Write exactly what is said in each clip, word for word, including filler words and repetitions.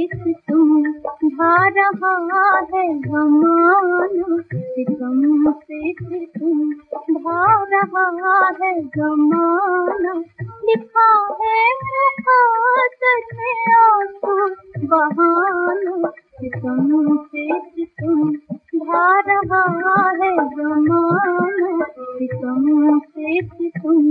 तुम ढा रहा है ज़माना, सितम से तुम ढा रहा है ज़माना। लिखा है मुक़द्दर में आंसू बहाना, सितम से तुम ढा रहा है ज़माना, सितम से तुम।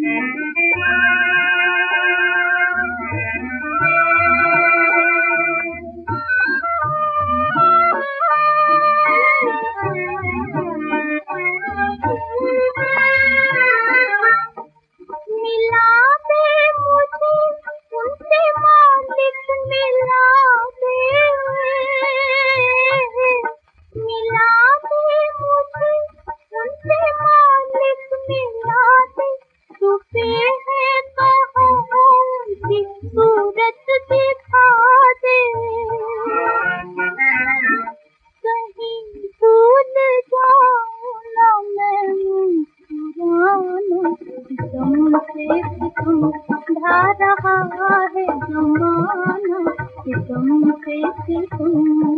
सूरत दिखा दे कहीं भूल जाऊं ना मैं पुराना, सितम से तुम ढा रहा है ज़माना, सितम से तुम।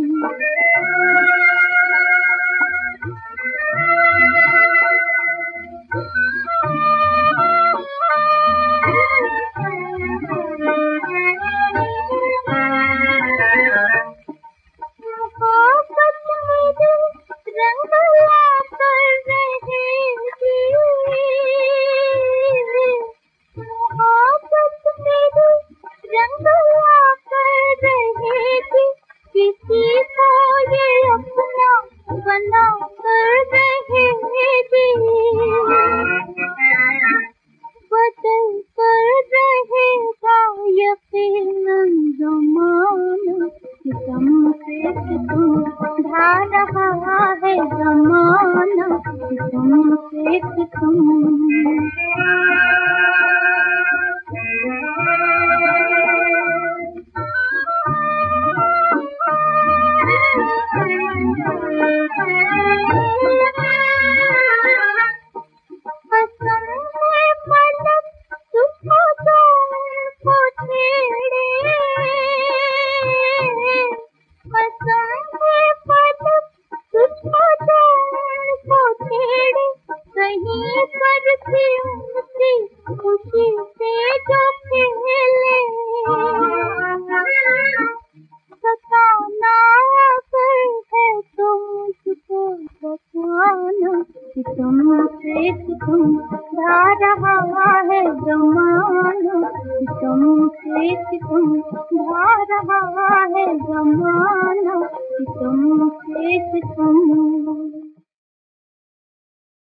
किसी को ये अपना बना कर रहेगी, बदल कर रहेगा यकीनन ज़माना, सितम से तुम ढा रहा है ज़माना, सितम से तुम। खुशी से जो खेले सताना अगर है तो मुझको बताना, सितम से तुम ढा रहा है ज़माना, सितम से तुम ढा रहा है ज़माना, सितम से तुम।